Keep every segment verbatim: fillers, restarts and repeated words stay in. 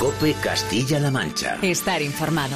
COPE Castilla-La Mancha. Estar informado.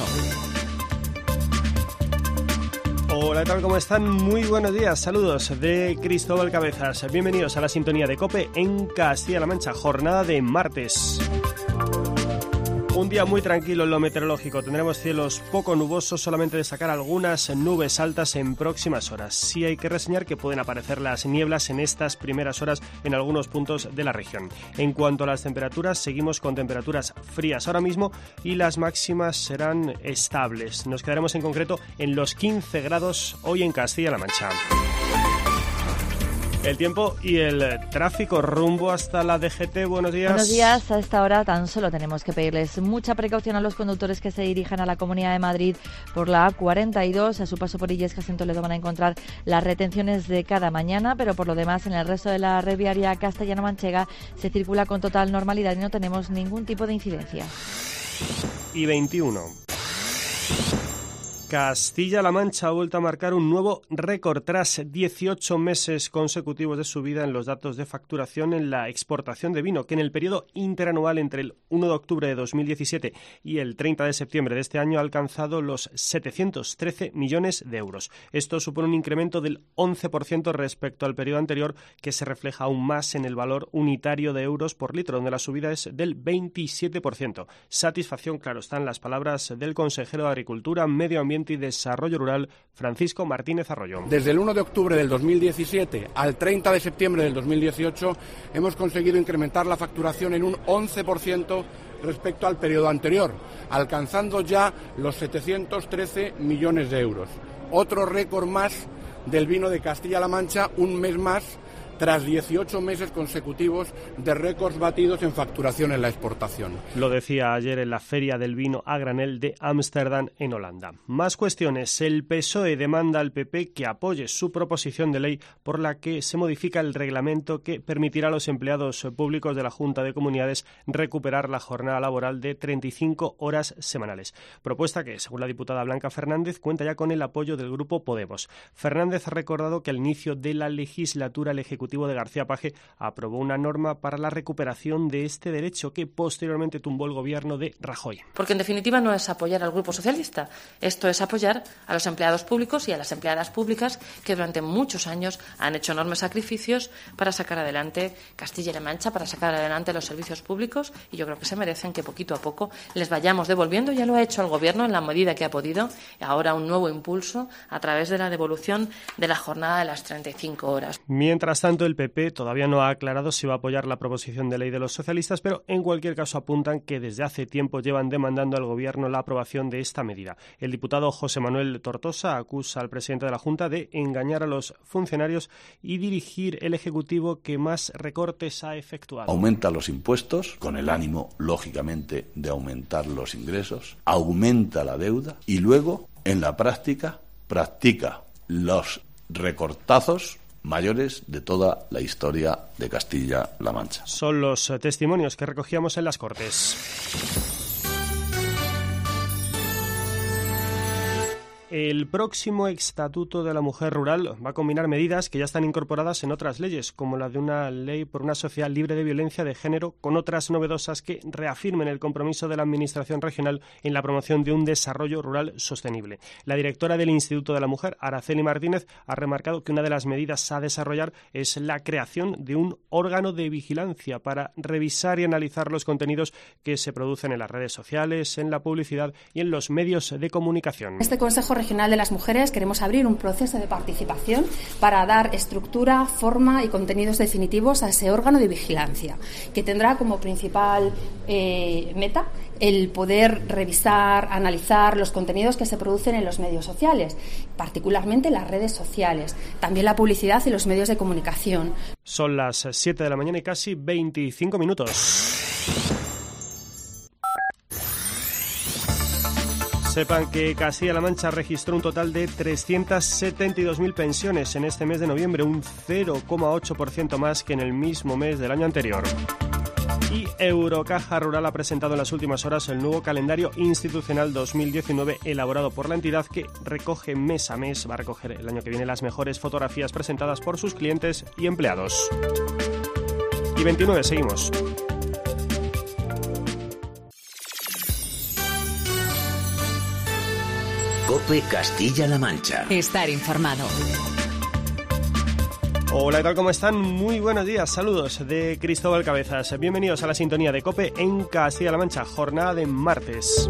Hola, ¿qué tal? ¿Cómo están? Muy buenos días, saludos de Cristóbal Cabezas. Bienvenidos a la sintonía de COPE en Castilla-La Mancha, jornada de martes. Un día muy tranquilo en lo meteorológico. Tendremos cielos poco nubosos, solamente destacar algunas nubes altas en próximas horas. Sí hay que reseñar que pueden aparecer las nieblas en estas primeras horas en algunos puntos de la región. En cuanto a las temperaturas, seguimos con temperaturas frías ahora mismo y las máximas serán estables. Nos quedaremos en concreto en los quince grados hoy en Castilla-La Mancha. El tiempo y el tráfico rumbo hasta la D G T. Buenos días. Buenos días. A esta hora tan solo tenemos que pedirles mucha precaución a los conductores que se dirijan a la Comunidad de Madrid por la A cuarenta y dos. A su paso por Illescas en Toledo van a encontrar las retenciones de cada mañana, pero por lo demás en el resto de la red viaria castellano-manchega se circula con total normalidad y no tenemos ningún tipo de incidencia. Y veintiuno. Castilla-La Mancha ha vuelto a marcar un nuevo récord tras dieciocho meses consecutivos de subida en los datos de facturación en la exportación de vino, que en el periodo interanual entre el uno de octubre de dos mil diecisiete y el treinta de septiembre de este año ha alcanzado los setecientos trece millones de euros. Esto supone un incremento del once por ciento respecto al periodo anterior, que se refleja aún más en el valor unitario de euros por litro, donde la subida es del veintisiete por ciento. Satisfacción, claro, están las palabras del consejero de Agricultura, Medio Ambiente y Desarrollo Rural, Francisco Martínez Arroyo. Desde el uno de octubre del dos mil diecisiete al treinta de septiembre del dos mil dieciocho hemos conseguido incrementar la facturación en un once por ciento respecto al periodo anterior, alcanzando ya los setecientos trece millones de euros. Otro récord más del vino de Castilla-La Mancha, un mes más, tras dieciocho meses consecutivos de récords batidos en facturación en la exportación. Lo decía ayer en la Feria del Vino a Granel de Ámsterdam, en Holanda. Más cuestiones. El P S O E demanda al P P que apoye su proposición de ley por la que se modifica el reglamento que permitirá a los empleados públicos de la Junta de Comunidades recuperar la jornada laboral de treinta y cinco horas semanales. Propuesta que, según la diputada Blanca Fernández, cuenta ya con el apoyo del Grupo Podemos. Fernández ha recordado que al inicio de la legislatura el Ejecutivo de García Page aprobó una norma para la recuperación de este derecho que posteriormente tumbó el gobierno de Rajoy. Porque en definitiva no es apoyar al Grupo Socialista, esto es apoyar a los empleados públicos y a las empleadas públicas que durante muchos años han hecho enormes sacrificios para sacar adelante Castilla-La Mancha, para sacar adelante los servicios públicos, y yo creo que se merecen que poquito a poco les vayamos devolviendo. Ya lo ha hecho el gobierno en la medida que ha podido, ahora un nuevo impulso a través de la devolución de la jornada de las treinta y cinco horas. Mientras tanto, el P P todavía no ha aclarado si va a apoyar la proposición de ley de los socialistas, pero en cualquier caso apuntan que desde hace tiempo llevan demandando al gobierno la aprobación de esta medida. El diputado José Manuel Tortosa acusa al presidente de la Junta de engañar a los funcionarios y dirigir el Ejecutivo que más recortes ha efectuado. Aumenta los impuestos con el ánimo, lógicamente, de aumentar los ingresos, aumenta la deuda y luego, en la práctica, practica los recortazos mayores de toda la historia de Castilla-La Mancha. Son los testimonios que recogíamos en las Cortes. El próximo Estatuto de la Mujer Rural va a combinar medidas que ya están incorporadas en otras leyes, como la de una ley por una sociedad libre de violencia de género, con otras novedosas que reafirmen el compromiso de la Administración regional en la promoción de un desarrollo rural sostenible. La directora del Instituto de la Mujer, Araceli Martínez, ha remarcado que una de las medidas a desarrollar es la creación de un órgano de vigilancia para revisar y analizar los contenidos que se producen en las redes sociales, en la publicidad y en los medios de comunicación. Este Consejo Regional de las Mujeres queremos abrir un proceso de participación para dar estructura, forma y contenidos definitivos a ese órgano de vigilancia, que tendrá como principal eh, meta el poder revisar, analizar los contenidos que se producen en los medios sociales, particularmente las redes sociales, también la publicidad y los medios de comunicación. Son las siete de la mañana y casi veinticinco minutos. Sepan que Castilla-La Mancha registró un total de trescientas setenta y dos mil pensiones en este mes de noviembre, un cero coma ocho por ciento más que en el mismo mes del año anterior. Y Eurocaja Rural ha presentado en las últimas horas el nuevo calendario institucional dos mil diecinueve elaborado por la entidad, que recoge mes a mes, va a recoger el año que viene las mejores fotografías presentadas por sus clientes y empleados. Y veintinueve, seguimos. COPE Castilla-La Mancha. Estar informado. Hola, ¿qué tal? ¿Cómo están? Muy buenos días, saludos de Cristóbal Cabezas. Bienvenidos a la sintonía de COPE en Castilla-La Mancha, jornada de martes.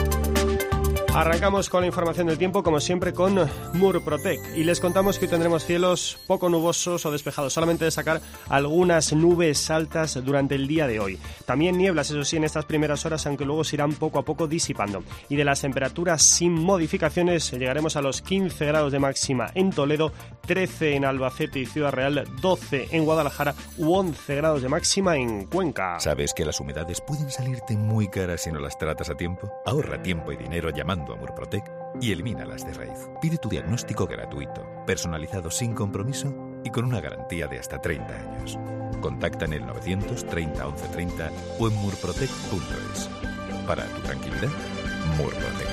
Arrancamos con la información del tiempo, como siempre, con Murprotec. Y les contamos que hoy tendremos cielos poco nubosos o despejados, solamente de sacar algunas nubes altas durante el día de hoy. También nieblas, eso sí, en estas primeras horas, aunque luego se irán poco a poco disipando. Y de las temperaturas sin modificaciones, llegaremos a los quince grados de máxima en Toledo, trece en Albacete y Ciudad Real, doce en Guadalajara u once grados de máxima en Cuenca. ¿Sabes que las humedades pueden salirte muy caras si no las tratas a tiempo? Ahorra tiempo y dinero llamando a Murprotec y elimínalas de raíz. Pide tu diagnóstico gratuito, personalizado sin compromiso y con una garantía de hasta treinta años. Contacta en el novecientos treinta once treinta o en murprotec punto es. Para tu tranquilidad, Murprotec.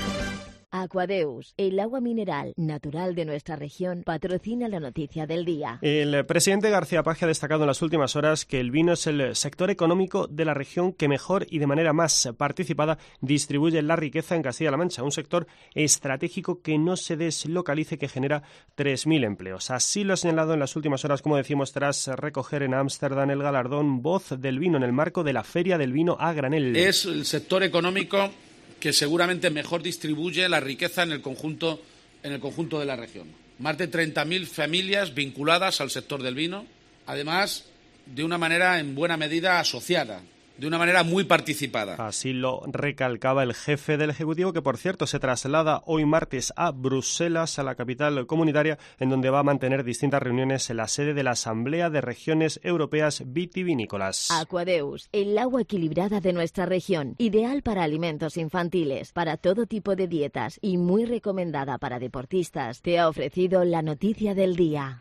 Aquadeus, el agua mineral natural de nuestra región, patrocina la noticia del día. El presidente García Page ha destacado en las últimas horas que el vino es el sector económico de la región que mejor y de manera más participada distribuye la riqueza en Castilla-La Mancha, un sector estratégico que no se deslocalice, que genera tres mil empleos. Así lo ha señalado en las últimas horas, como decimos, tras recoger en Ámsterdam el galardón Voz del Vino en el marco de la Feria del Vino a Granel. Es el sector económico que seguramente mejor distribuye la riqueza en el conjunto, en el conjunto de la región. Más de treinta mil familias vinculadas al sector del vino, además de una manera en buena medida asociada, de una manera muy participada. Así lo recalcaba el jefe del Ejecutivo, que por cierto se traslada hoy martes a Bruselas, a la capital comunitaria, en donde va a mantener distintas reuniones en la sede de la Asamblea de Regiones Europeas Vitivinícolas. Aquadeus, el agua equilibrada de nuestra región, ideal para alimentos infantiles, para todo tipo de dietas y muy recomendada para deportistas, te ha ofrecido la noticia del día.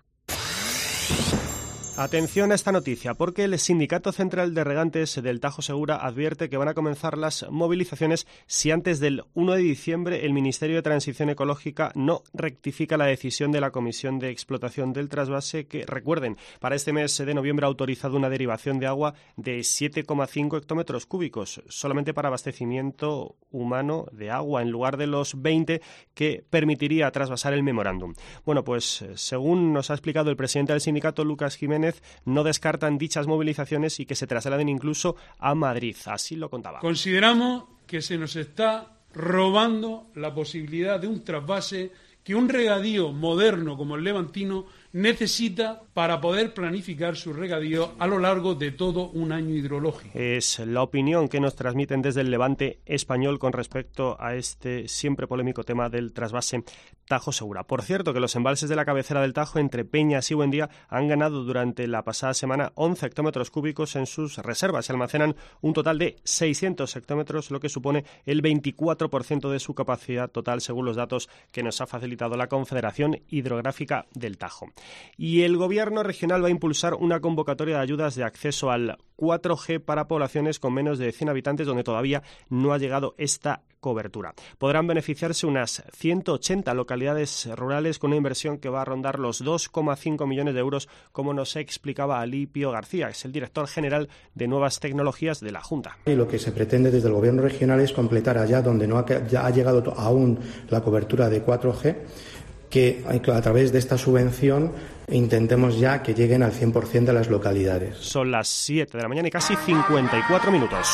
Atención a esta noticia, porque el Sindicato Central de Regantes del Tajo Segura advierte que van a comenzar las movilizaciones si antes del primero de diciembre el Ministerio de Transición Ecológica no rectifica la decisión de la Comisión de Explotación del Trasvase, que, recuerden, para este mes de noviembre ha autorizado una derivación de agua de siete coma cinco hectómetros cúbicos, solamente para abastecimiento humano de agua, en lugar de los veinte que permitiría trasvasar el memorándum. Bueno, pues según nos ha explicado el presidente del sindicato, Lucas Jiménez, no descartan dichas movilizaciones y que se trasladen incluso a Madrid. Así lo contaba. Consideramos que se nos está robando la posibilidad de un trasvase que un regadío moderno como el levantino necesita para poder planificar su regadío a lo largo de todo un año hidrológico. Es la opinión que nos transmiten desde el Levante español con respecto a este siempre polémico tema del trasvase Tajo Segura. Por cierto, que los embalses de la cabecera del Tajo, entre Peñas y Buendía, han ganado durante la pasada semana once hectómetros cúbicos en sus reservas. Se almacenan un total de seiscientos hectómetros, lo que supone el veinticuatro por ciento de su capacidad total, según los datos que nos ha facilitado la Confederación Hidrográfica del Tajo. Y el Gobierno regional va a impulsar una convocatoria de ayudas de acceso al cuatro G para poblaciones con menos de cien habitantes, donde todavía no ha llegado esta cobertura. Podrán beneficiarse unas ciento ochenta localidades rurales con una inversión que va a rondar los dos coma cinco millones de euros, como nos explicaba Alipio García, que es el director general de Nuevas Tecnologías de la Junta. Y lo que se pretende desde el Gobierno regional es completar allá donde no ha, ya ha llegado aún la cobertura de cuatro G, que a través de esta subvención intentemos ya que lleguen al cien por ciento de las localidades. Son las siete de la mañana y casi cincuenta y cuatro minutos.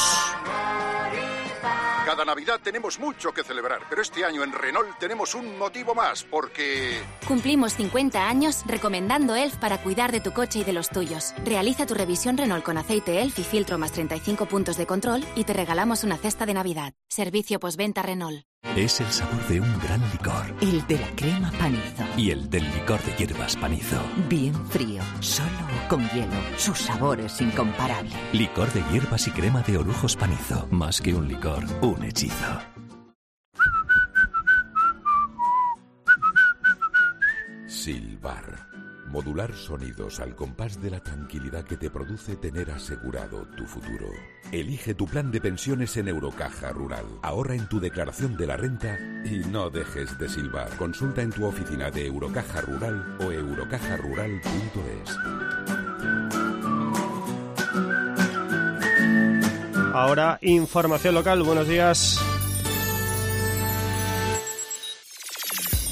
Cada Navidad tenemos mucho que celebrar, pero este año en Renault tenemos un motivo más, porque... Cumplimos cincuenta años recomendando E L F para cuidar de tu coche y de los tuyos. Realiza tu revisión Renault con aceite E L F y filtro más treinta y cinco puntos de control y te regalamos una cesta de Navidad. Servicio postventa Renault. Es el sabor de un gran licor. El de la crema Panizo. Y el del licor de hierbas Panizo. Bien frío, solo o con hielo. Su sabor es incomparable. Licor de hierbas y crema de Orujos Panizo. Más que un licor, un hechizo. Silbar. Modular sonidos al compás de la tranquilidad que te produce tener asegurado tu futuro. Elige tu plan de pensiones en Eurocaja Rural. Ahorra en tu declaración de la renta y no dejes de silbar. Consulta en tu oficina de Eurocaja Rural o eurocaja rural punto es. Ahora, información local. Buenos días.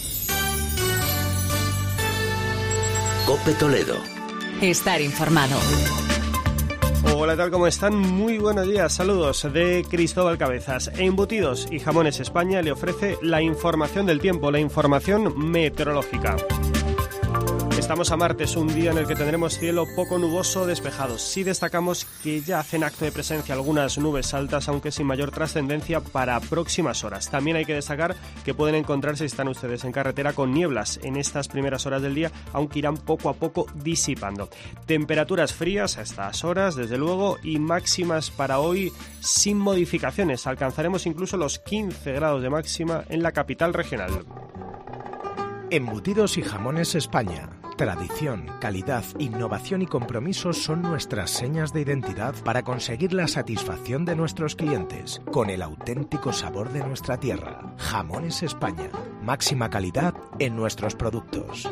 COPE Toledo. Estar informado. Hola, ¿qué tal? ¿Cómo están? Muy buenos días, saludos de Cristóbal Cabezas. Embutidos y Jamones España le ofrece la información del tiempo, la información meteorológica. Estamos a martes, un día en el que tendremos cielo poco nuboso despejado. Sí destacamos que ya hacen acto de presencia algunas nubes altas, aunque sin mayor trascendencia para próximas horas. También hay que destacar que pueden encontrarse, si están ustedes en carretera, con nieblas en estas primeras horas del día, aunque irán poco a poco disipando. Temperaturas frías a estas horas, desde luego, y máximas para hoy sin modificaciones. Alcanzaremos incluso los quince grados de máxima en la capital regional. Embutidos y Jamones España. Tradición, calidad, innovación y compromiso son nuestras señas de identidad para conseguir la satisfacción de nuestros clientes con el auténtico sabor de nuestra tierra. Jamones España. Máxima calidad en nuestros productos.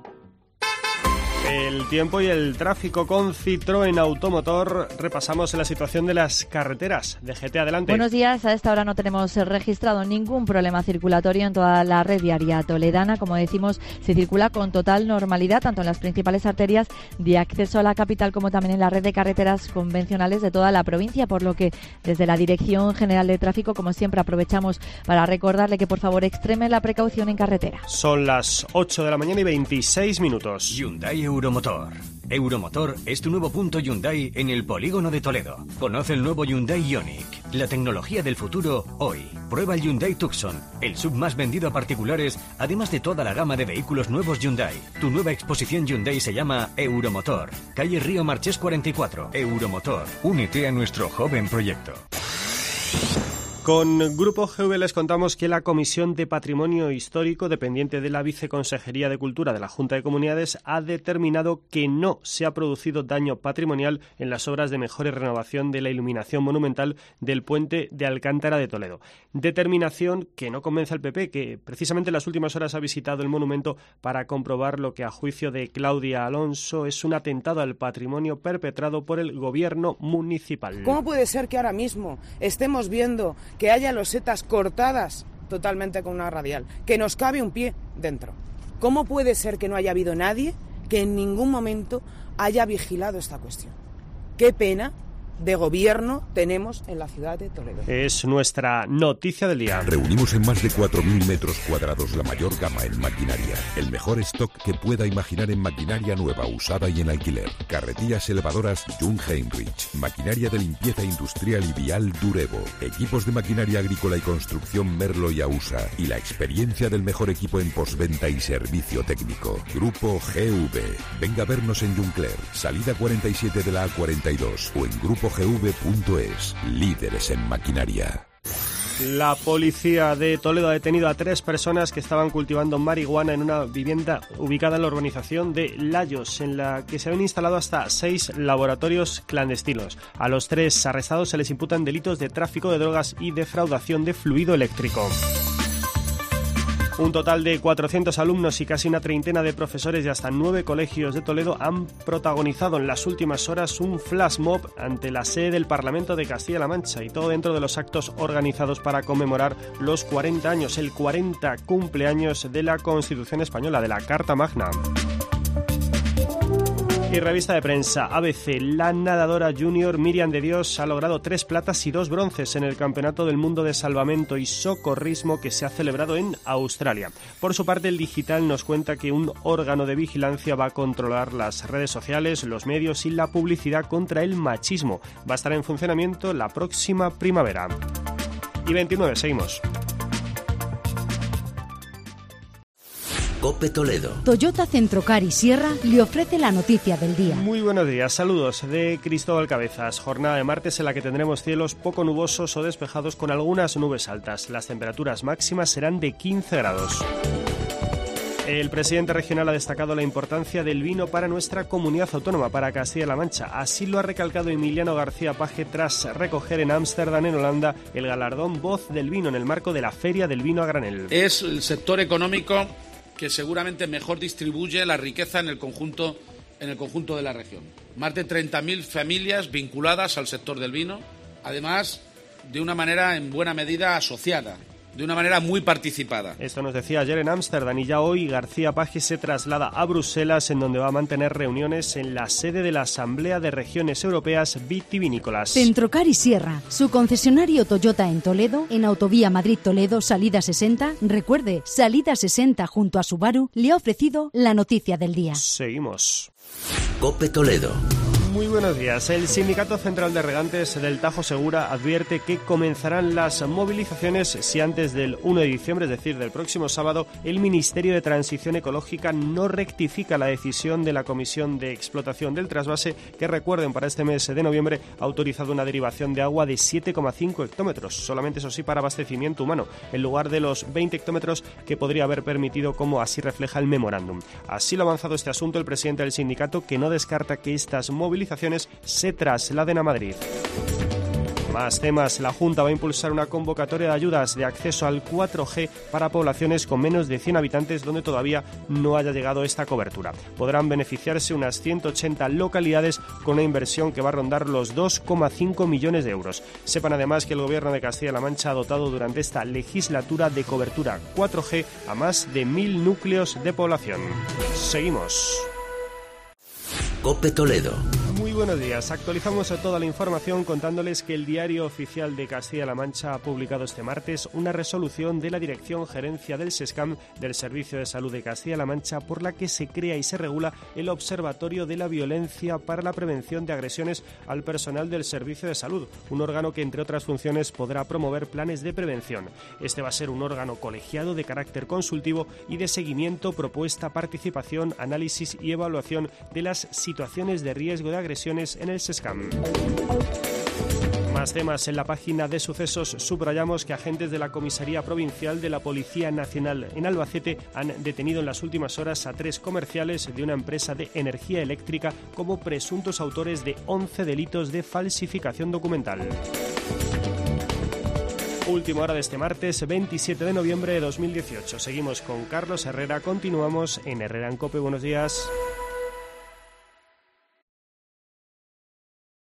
El tiempo y el tráfico con Citroën Automotor. Repasamos la situación de las carreteras. D G T, adelante. Buenos días. A esta hora no tenemos registrado ningún problema circulatorio en toda la red viaria toledana. Como decimos, se circula con total normalidad, tanto en las principales arterias de acceso a la capital como también en la red de carreteras convencionales de toda la provincia, por lo que desde la Dirección General de Tráfico, como siempre, aprovechamos para recordarle que por favor extreme la precaución en carretera. Son las ocho de la mañana y veintiséis minutos. Hyundai Euromotor. Euromotor es tu nuevo punto Hyundai en el polígono de Toledo. Conoce el nuevo Hyundai Ioniq, la tecnología del futuro hoy. Prueba el Hyundai Tucson, el sub más vendido a particulares, además de toda la gama de vehículos nuevos Hyundai. Tu nueva exposición Hyundai se llama Euromotor. Calle Río Marchés cuarenta y cuatro. Euromotor. Únete a nuestro joven proyecto. Con Grupo G V les contamos que la Comisión de Patrimonio Histórico, dependiente de la Viceconsejería de Cultura de la Junta de Comunidades, ha determinado que no se ha producido daño patrimonial en las obras de mejora y renovación de la iluminación monumental del puente de Alcántara de Toledo. Determinación que no convence al P P, que precisamente en las últimas horas ha visitado el monumento para comprobar lo que, a juicio de Claudia Alonso, es un atentado al patrimonio perpetrado por el gobierno municipal. ¿Cómo puede ser que ahora mismo estemos viendo que haya losetas cortadas totalmente con una radial, que nos cabe un pie dentro? ¿Cómo puede ser que no haya habido nadie que en ningún momento haya vigilado esta cuestión? Qué pena de gobierno tenemos en la ciudad de Toledo. Es nuestra noticia del día. Reunimos en más de cuatro mil metros cuadrados la mayor gama en maquinaria, el mejor stock que pueda imaginar en maquinaria nueva, usada y en alquiler. Carretillas elevadoras Jung Heinrich, maquinaria de limpieza industrial y vial Durevo, equipos de maquinaria agrícola y construcción Merlo y Ausa, y la experiencia del mejor equipo en postventa y servicio técnico. Grupo G V. Venga a vernos en Juncler, salida cuarenta y siete de la A cuarenta y dos, o en grupo g v punto es. Líderes en maquinaria. La policía de Toledo ha detenido a tres personas que estaban cultivando marihuana en una vivienda ubicada en la urbanización de Layos, en la que se habían instalado hasta seis laboratorios clandestinos. A los tres arrestados se les imputan delitos de tráfico de drogas y defraudación de fluido eléctrico. Un total de cuatrocientos alumnos y casi una treintena de profesores de hasta nueve colegios de Toledo han protagonizado en las últimas horas un flash mob ante la sede del Parlamento de Castilla-La Mancha, y todo dentro de los actos organizados para conmemorar los cuarenta años, el cuarenta cumpleaños de la Constitución Española, de la Carta Magna. Y revista de prensa A B C, la nadadora junior Miriam de Dios ha logrado tres platas y dos bronces en el Campeonato del Mundo de Salvamento y Socorrismo que se ha celebrado en Australia. Por su parte, el Digital nos cuenta que un órgano de vigilancia va a controlar las redes sociales, los medios y la publicidad contra el machismo. Va a estar en funcionamiento la próxima primavera. Y veintinueve, seguimos. COPE Toledo. Toyota Centrocar y Sierra le ofrece la noticia del día. Muy buenos días, saludos de Cristóbal Cabezas. Jornada de martes en la que tendremos cielos poco nubosos o despejados con algunas nubes altas. Las temperaturas máximas serán de quince grados. El presidente regional ha destacado la importancia del vino para nuestra comunidad autónoma, para Castilla-La Mancha. Así lo ha recalcado Emiliano García Paje tras recoger en Ámsterdam, en Holanda, el galardón Voz del Vino en el marco de la Feria del Vino a Granel. Es el sector económico que seguramente mejor distribuye la riqueza en el conjunto, en el conjunto de la región. Más de treinta mil familias vinculadas al sector del vino, además de una manera en buena medida asociada de una manera muy participada. Esto nos decía ayer en Ámsterdam, y ya hoy García Paje se traslada a Bruselas, en donde va a mantener reuniones en la sede de la Asamblea de Regiones Europeas Vitivinícolas. Centrocar y Sierra, su concesionario Toyota en Toledo, en Autovía Madrid-Toledo, salida sesenta. Recuerde, salida sesenta junto a Subaru, le ha ofrecido la noticia del día. Seguimos. COPE Toledo. Muy buenos días. El Sindicato Central de Regantes del Tajo Segura advierte que comenzarán las movilizaciones si antes del uno de diciembre, es decir, del próximo sábado, el Ministerio de Transición Ecológica no rectifica la decisión de la Comisión de Explotación del Trasvase, que, recuerden, para este mes de noviembre ha autorizado una derivación de agua de siete coma cinco hectómetros, solamente eso sí para abastecimiento humano, en lugar de los veinte hectómetros que podría haber permitido, como así refleja el memorándum. Así lo ha avanzado este asunto el presidente del sindicato, que no descarta que estas movilizaciones se trasladen a Madrid. Más temas. La Junta va a impulsar una convocatoria de ayudas de acceso al cuatro G para poblaciones con menos de cien habitantes donde todavía no haya llegado esta cobertura. Podrán beneficiarse unas ciento ochenta localidades con una inversión que va a rondar los dos coma cinco millones de euros. Sepan además que el Gobierno de Castilla-La Mancha ha dotado durante esta legislatura de cobertura cuatro G a más de mil núcleos de población. Seguimos. COPE Toledo. Muy buenos días. Actualizamos toda la información contándoles que el Diario Oficial de Castilla-La Mancha ha publicado este martes una resolución de la Dirección Gerencia del SESCAM del Servicio de Salud de Castilla-La Mancha, por la que se crea y se regula el Observatorio de la Violencia para la Prevención de Agresiones al Personal del Servicio de Salud, un órgano que, entre otras funciones, podrá promover planes de prevención. Este va a ser un órgano colegiado de carácter consultivo y de seguimiento, propuesta, participación, análisis y evaluación de las situaciones de riesgo de agresiones en el SESCAM. Más temas. En la página de sucesos subrayamos que agentes de la Comisaría Provincial de la Policía Nacional en Albacete han detenido en las últimas horas a tres comerciales de una empresa de energía eléctrica como presuntos autores de once delitos de falsificación documental. Última hora de este martes veintisiete de noviembre de dos mil dieciocho. Seguimos con Carlos Herrera. Continuamos en Herrera en COPE. Buenos días.